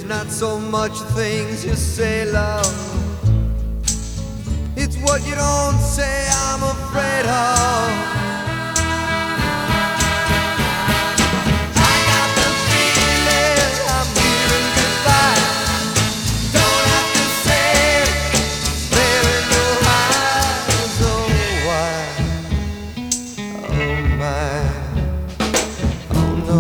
not so much things you say, love. It's what you don't say